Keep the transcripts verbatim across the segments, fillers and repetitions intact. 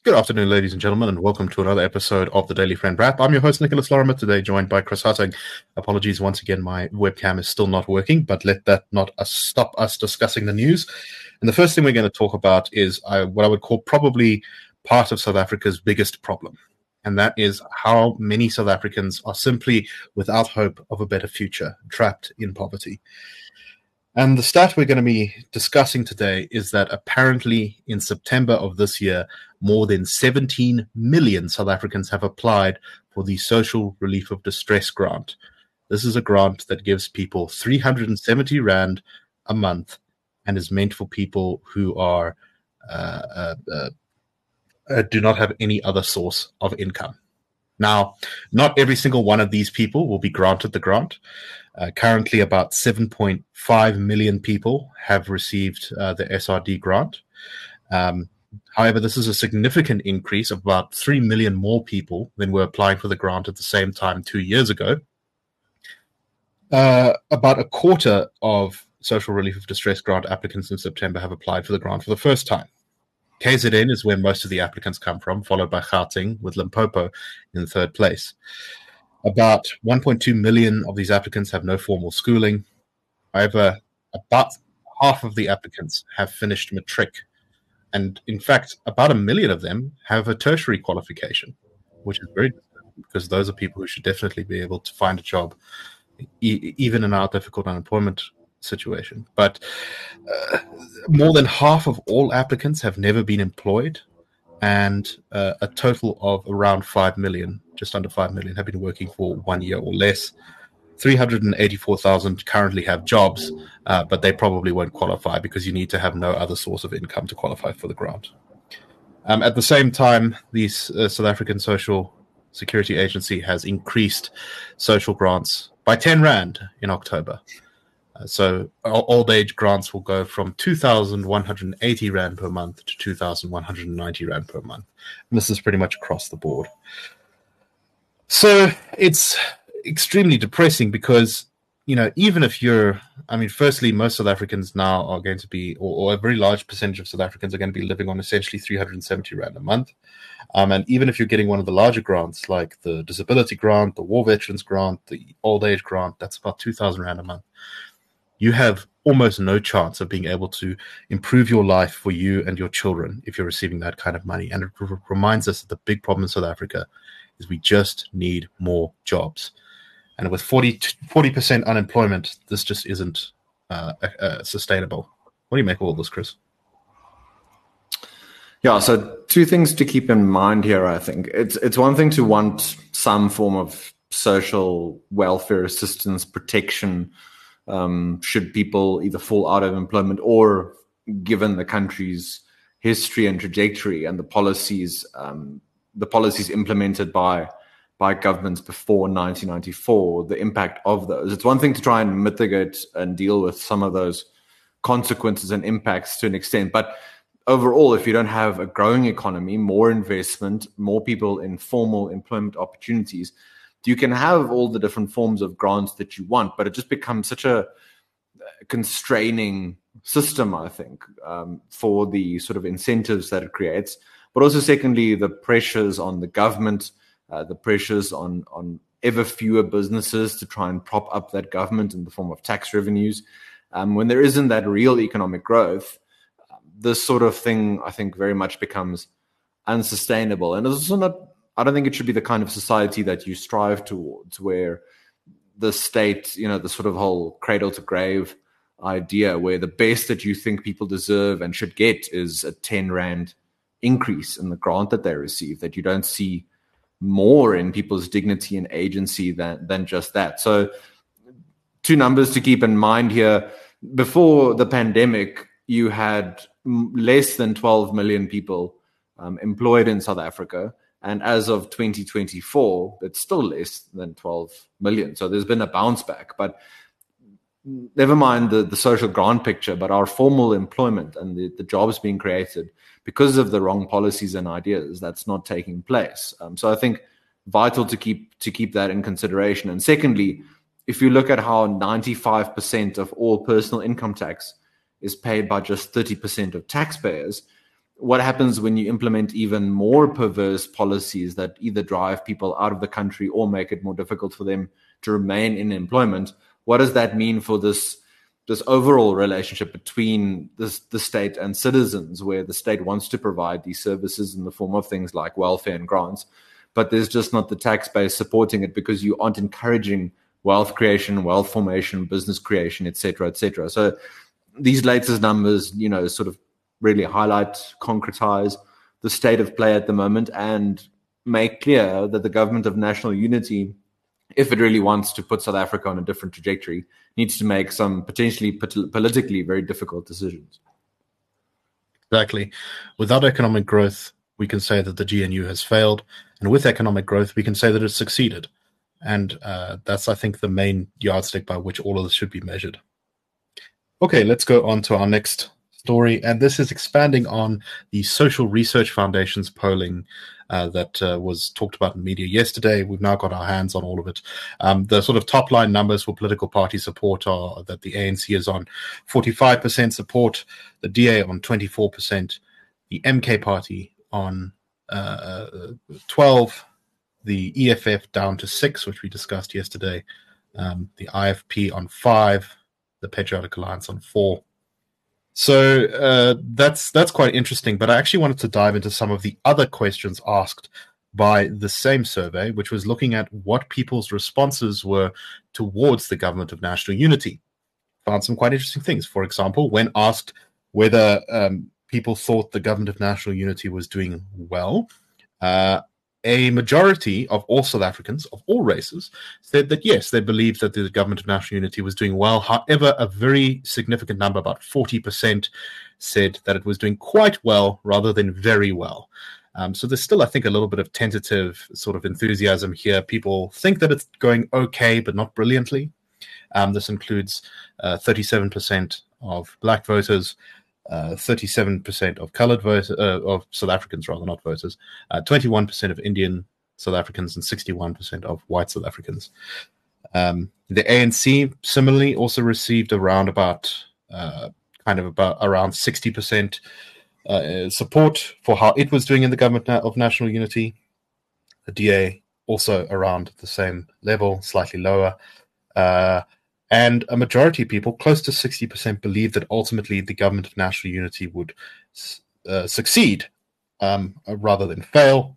Good afternoon, ladies and gentlemen, and welcome to another episode of the Daily Friend Wrap. I'm your host, Nicholas Lorimer, today joined by Chris Hutting. Apologies once again, my webcam is still not working, but let that not uh, stop us discussing the news. And the first thing we're going to talk about is uh, what I would call probably part of South Africa's biggest problem, and that is how many South Africans are simply without hope of a better future, trapped in poverty. And the stat we're going to be discussing today is that apparently in September of this year, more than seventeen million South Africans have applied for the Social Relief of Distress grant. This is a grant that gives people three hundred seventy rand a month and is meant for people who are uh, uh, uh, uh, do not have any other source of income. Now, not every single one of these people will be granted the grant. Uh, currently, about seven point five million people have received uh, the S R D grant. Um, however, this is a significant increase of about three million more people than were applying for the grant at the same time two years ago. Uh, about a quarter of Social Relief of Distress grant applicants in September have applied for the grant for the first time. K Z N is where most of the applicants come from, followed by Gauteng, with Limpopo in third place. About one point two million of these applicants have no formal schooling. However, about half of the applicants have finished matric. And in fact, about a million of them have a tertiary qualification, which is very difficult because those are people who should definitely be able to find a job, e- even in our difficult unemployment situation. But uh, more than half of all applicants have never been employed, and uh, a total of around five million, just under five million, have been working for one year or less. three hundred eighty-four thousand currently have jobs, uh, but they probably won't qualify because you need to have no other source of income to qualify for the grant. Um, at the same time, the uh, South African Social Security Agency has increased social grants by ten rand in October. Uh, so old age grants will go from two thousand one hundred eighty rand per month to two thousand one hundred ninety rand per month. And this is pretty much across the board. So it's extremely depressing because, you know, even if you're, I mean, firstly, most South Africans now are going to be, or, or a very large percentage of South Africans are going to be living on essentially three hundred seventy rand a month. Um, and even if you're getting one of the larger grants, like the disability grant, the war veterans grant, the old age grant, that's about two thousand rand a month. You have almost no chance of being able to improve your life for you and your children if you're receiving that kind of money. And it r- reminds us that the big problem in South Africa is we just need more jobs. And with forty percent unemployment, this just isn't uh, uh, sustainable. What do you make of all this, Chris? Yeah, so two things to keep in mind here, I think. It's it's one thing to want some form of social welfare assistance, protection, um, should people either fall out of employment or, given the country's history and trajectory and the policies, um, the policies implemented by by governments before nineteen ninety-four, the impact of those. It's one thing to try and mitigate and deal with some of those consequences and impacts to an extent, but overall, if you don't have a growing economy, more investment, more people in formal employment opportunities, you can have all the different forms of grants that you want, but it just becomes such a constraining system, I think, um, for the sort of incentives that it creates. But also, secondly, the pressures on the government, uh, the pressures on, on ever fewer businesses to try and prop up that government in the form of tax revenues. Um, when there isn't that real economic growth, this sort of thing, I think, very much becomes unsustainable. And it's also not, I don't think it should be the kind of society that you strive towards, where the state, you know, the sort of whole cradle to grave idea, where the best that you think people deserve and should get is a ten rand increase in the grant that they receive, that you don't see more in people's dignity and agency than, than just that. So two numbers to keep in mind here. Before the pandemic, you had less than twelve million people um, employed in South Africa. And as of twenty twenty-four, it's still less than twelve million. So there's been a bounce back. But never mind the, the social grant picture, but our formal employment and the, the jobs being created because of the wrong policies and ideas, that's not taking place. Um, so I think vital to keep to keep that in consideration. And secondly, if you look at how ninety-five percent of all personal income tax is paid by just thirty percent of taxpayers, what happens when you implement even more perverse policies that either drive people out of the country or make it more difficult for them to remain in employment? What does that mean for this this overall relationship between this, the state and citizens, where the state wants to provide these services in the form of things like welfare and grants, but there's just not the tax base supporting it because you aren't encouraging wealth creation, wealth formation, business creation, et cetera, et cetera. So these latest numbers, you know, sort of really highlight, concretize the state of play at the moment and make clear that the government of national unity, if it really wants to put South Africa on a different trajectory, needs to make some potentially pot- politically very difficult decisions. Exactly. Without economic growth, we can say that the G N U has failed. And with economic growth, we can say that it's succeeded. And uh, that's, I think, the main yardstick by which all of this should be measured. Okay, let's go on to our next story. And this is expanding on the Social Research Foundation's polling uh, that uh, was talked about in media yesterday. We've now got our hands on all of it. Um, the sort of top line numbers for political party support are that the A N C is on forty-five percent support, the D A on twenty-four percent, the M K party on uh, twelve, the E F F down to six, which we discussed yesterday, um, the I F P on five, the Patriotic Alliance on four. So uh, that's that's quite interesting. But I actually wanted to dive into some of the other questions asked by the same survey, which was looking at what people's responses were towards the government of national unity. Found some quite interesting things. For example, when asked whether um, people thought the government of national unity was doing well, uh, a majority of all South Africans, of all races, said that yes, they believed that the government of national unity was doing well. However, a very significant number, about forty percent, said that it was doing quite well rather than very well. Um, so there's still, I think, a little bit of tentative sort of enthusiasm here. People think that it's going okay, but not brilliantly. Um, this includes uh, thirty-seven percent of black voters, Uh, thirty-seven percent of colored voters, uh, of South Africans rather, not voters, uh, twenty-one percent of Indian South Africans, and sixty-one percent of white South Africans. Um, the A N C similarly also received around about, uh, kind of about around sixty percent uh, support for how it was doing in the government of national unity. The D A also around the same level, slightly lower. Uh, And a majority of people, close to sixty percent, believe that ultimately the government of national unity would uh, succeed um, rather than fail.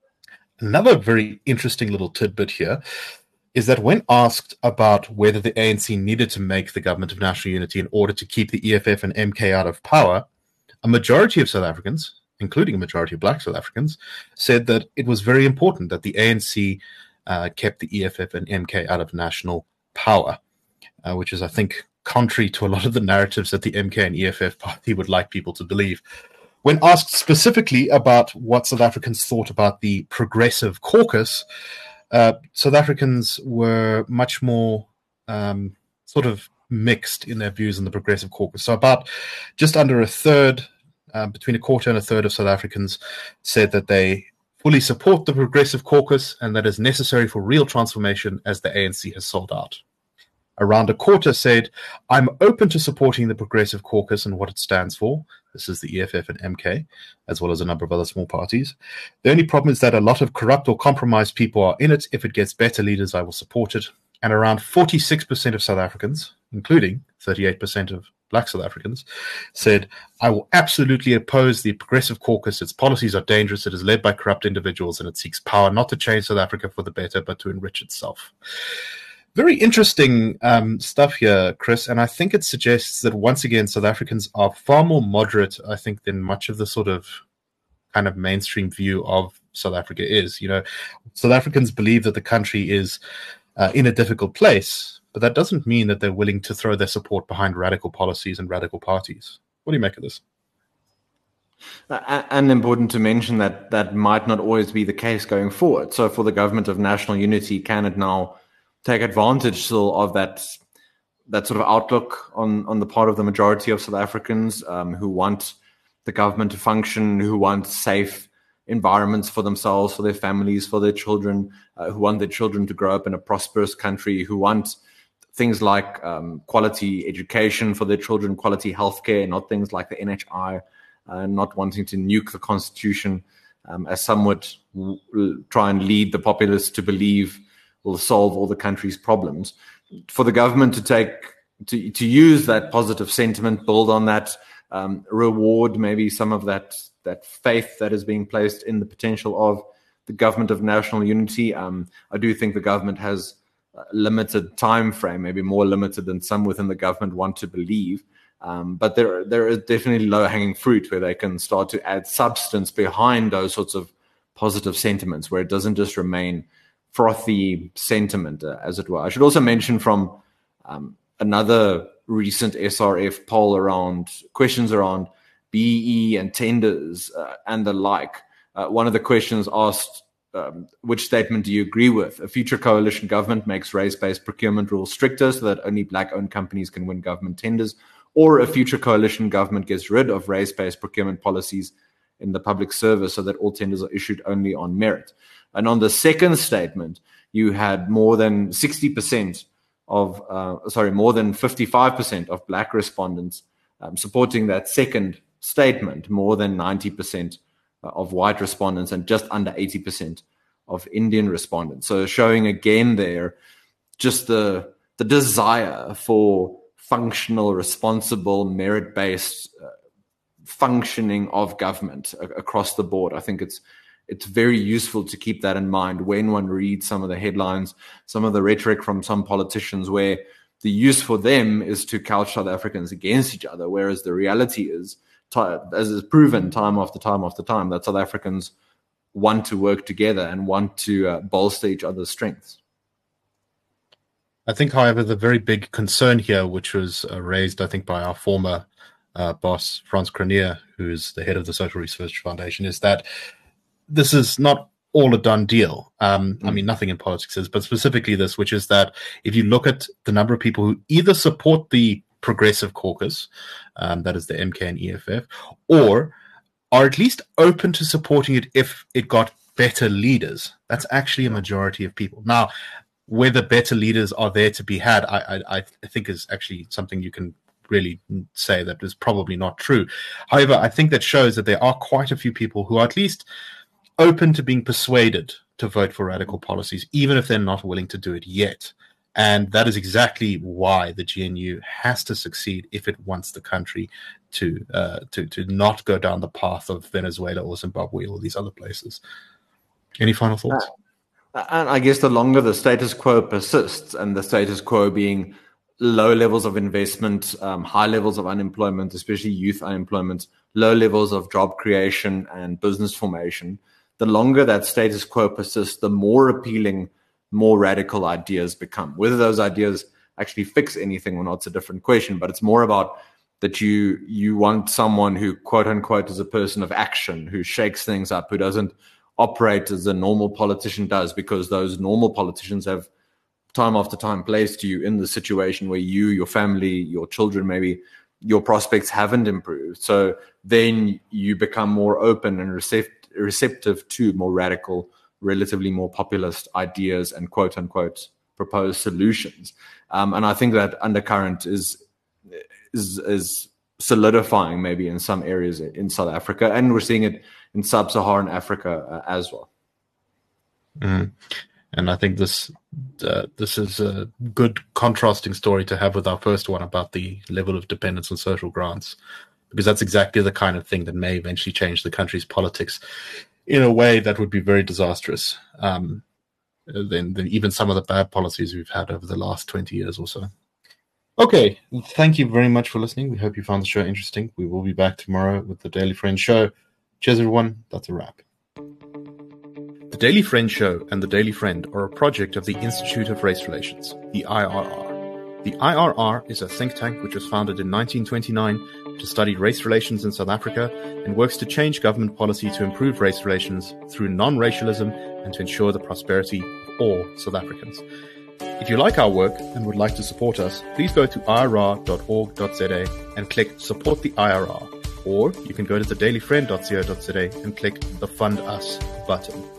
Another very interesting little tidbit here is that when asked about whether the A N C needed to make the government of national unity in order to keep the E F F and M K out of power, a majority of South Africans, including a majority of black South Africans, said that it was very important that the A N C uh, kept the E F F and M K out of national power. Uh, which is, I think, contrary to a lot of the narratives that the M K and E F F party would like people to believe. When asked specifically about what South Africans thought about the Progressive Caucus, uh, South Africans were much more um, sort of mixed in their views on the Progressive Caucus. So about just under a third, uh, between a quarter and a third of South Africans said that they fully support the Progressive Caucus and that is necessary for real transformation as the A N C has sold out. Around a quarter said, I'm open to supporting the Progressive Caucus and what it stands for. This is the E F F and M K, as well as a number of other small parties. The only problem is that a lot of corrupt or compromised people are in it. If it gets better leaders, I will support it. And around forty-six percent of South Africans, including thirty-eight percent of black South Africans, said, I will absolutely oppose the Progressive Caucus. Its policies are dangerous. It is led by corrupt individuals and it seeks power not to change South Africa for the better, but to enrich itself. Very interesting um, stuff here, Chris, and I think it suggests that once again South Africans are far more moderate, I think, than much of the sort of kind of mainstream view of South Africa is. You know, South Africans believe that the country is uh, in a difficult place, but that doesn't mean that they're willing to throw their support behind radical policies and radical parties. What do you make of this? Uh, and important to mention that that might not always be the case going forward. So for the government of national unity, can it now take advantage still of that that sort of outlook on, on the part of the majority of South Africans um, who want the government to function, who want safe environments for themselves, for their families, for their children, uh, who want their children to grow up in a prosperous country, who want things like um, quality education for their children, quality healthcare, not things like the N H I, uh, not wanting to nuke the constitution, um, as some would w- try and lead the populace to believe will solve all the country's problems. For the government to take to to use that positive sentiment, build on that, um, reward maybe some of that that faith that is being placed in the potential of the government of national unity. Um, I do think the government has a limited time frame, maybe more limited than some within the government want to believe. Um, but there there is definitely low-hanging fruit where they can start to add substance behind those sorts of positive sentiments, where it doesn't just remain frothy sentiment, uh, as it were. I should also mention from um, another recent S R F poll around questions around B E and tenders uh, and the like. Uh, one of the questions asked, um, which statement do you agree with? A future coalition government makes race-based procurement rules stricter so that only black-owned companies can win government tenders, or a future coalition government gets rid of race-based procurement policies in the public service so that all tenders are issued only on merit. And on the second statement, you had more than sixty percent of, uh, sorry, more than fifty-five percent of black respondents um, supporting that second statement, more than ninety percent of white respondents, and just under eighty percent of Indian respondents. So showing again there just the the desire for functional, responsible, merit-based uh, functioning of government a- across the board. I think it's it's very useful to keep that in mind when one reads some of the headlines, some of the rhetoric from some politicians, where the use for them is to couch South Africans against each other, whereas the reality is, as is proven time after time after time, that South Africans want to work together and want to uh, bolster each other's strengths. I think, however, the very big concern here, which was uh, raised, I think, by our former uh, boss, Frans Cronje, who's the head of the Social Research Foundation, is that this is not all a done deal. Um, mm. I mean, nothing in politics is, but specifically this, which is that if you look at the number of people who either support the Progressive Caucus, um, that is the M K and E F F, or are at least open to supporting it if it got better leaders, that's actually a majority of people. Now, whether better leaders are there to be had, I, I, I think is actually something you can really say that is probably not true. However, I think that shows that there are quite a few people who are at least open to being persuaded to vote for radical policies, even if they're not willing to do it yet. And that is exactly why the G N U has to succeed if it wants the country to uh, to to not go down the path of Venezuela or Zimbabwe or these other places. Any final thoughts? Uh, and I guess the longer the status quo persists, and the status quo being low levels of investment, um, high levels of unemployment, especially youth unemployment, low levels of job creation and business formation, the longer that status quo persists, the more appealing more radical ideas become. Whether those ideas actually fix anything or not is a different question, but it's more about that you you want someone who, quote unquote, is a person of action, who shakes things up, who doesn't operate as a normal politician does, because those normal politicians have time after time placed you in the situation where you, your family, your children, maybe your prospects haven't improved. So then you become more open and recept- receptive to more radical, relatively more populist ideas and quote unquote proposed solutions. Um, and I think that undercurrent is, is, is solidifying maybe in some areas in South Africa, and we're seeing it in sub-Saharan Africa uh, as well. Mm. And I think this, uh, this is a good contrasting story to have with our first one about the level of dependence on social grants, because that's exactly the kind of thing that may eventually change the country's politics in a way that would be very disastrous um, than, than even some of the bad policies we've had over the last twenty years or so. Okay, thank you very much for listening. We hope you found the show interesting. We will be back tomorrow with the Daily Friend Show. Cheers, everyone. That's a wrap. The Daily Friend Show and the Daily Friend are a project of the Institute of Race Relations, the I R R. The I R R is a think tank which was founded in nineteen twenty-nine to study race relations in South Africa and works to change government policy to improve race relations through non-racialism and to ensure the prosperity of all South Africans. If you like our work and would like to support us, please go to I R R dot org dot Z A and click Support the I R R. Or you can go to the daily friend dot co dot Z A and click the Fund Us button.